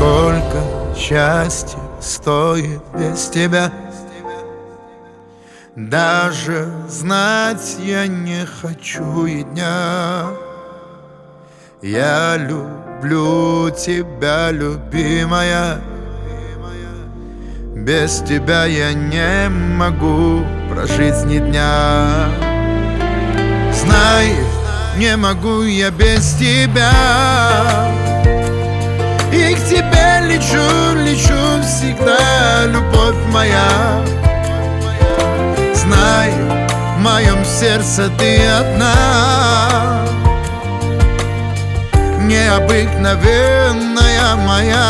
Сколько счастья стоит без тебя. Даже знать я не хочу и дня. Я люблю тебя, любимая. Без тебя я не могу прожить ни дня. Знай, не могу я без тебя. И к тебе лечу, лечу всегда, любовь моя. Знай, в моем сердце ты одна, необыкновенная моя.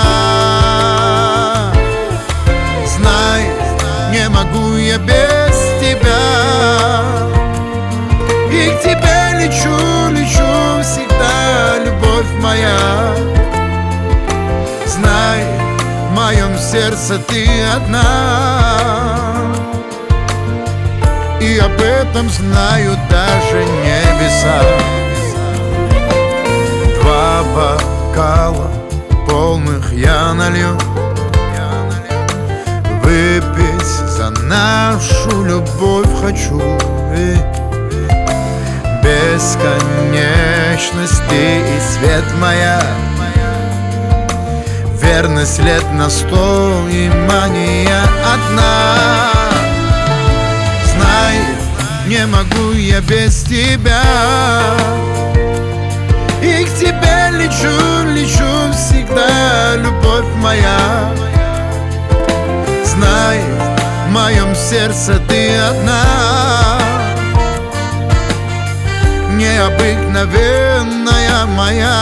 Знай, не могу я без тебя. И к тебе лечу, лечу всегда, любовь моя. Знай, в моем сердце ты одна, и об этом знают даже небеса. Два бокала полных я налью, выпить за нашу любовь хочу. Бесконечность ты и свет моя, верность лет на 100 и мания одна. Знай, не могу я без тебя. И к тебе лечу, лечу всегда, любовь моя. Знай, в моем сердце ты одна, необыкновенная моя.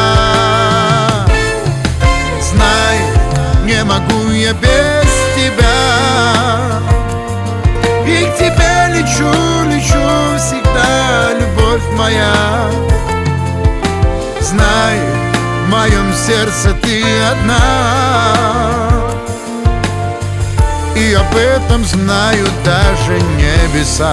Знай, не могу я без тебя. И к тебе лечу, лечу всегда, любовь моя. Знай, в моем сердце ты одна, и об этом знают даже небеса.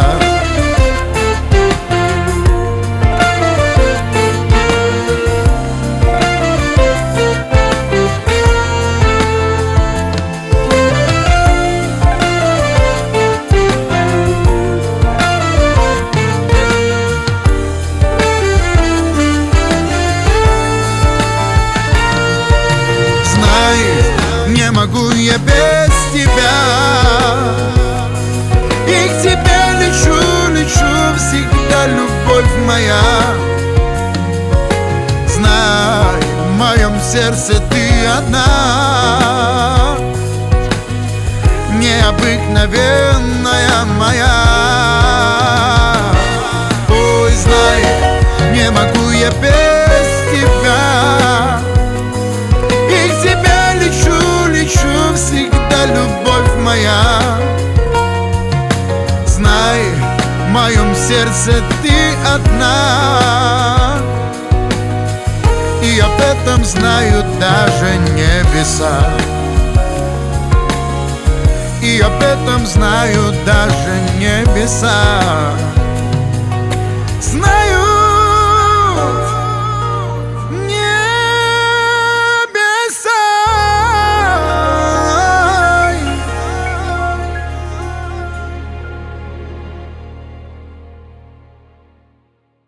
Не могу я без тебя. И к тебе лечу, лечу всегда, любовь моя. Знай, в моем сердце ты одна, необыкновенная моя. Ой, знай, не могу я без тебя. И к тебе лечу, лечу всегда, любовь моя. Знай, в моем сердце ты одна, и об этом знают даже небеса. И об этом знают даже небеса. Знай,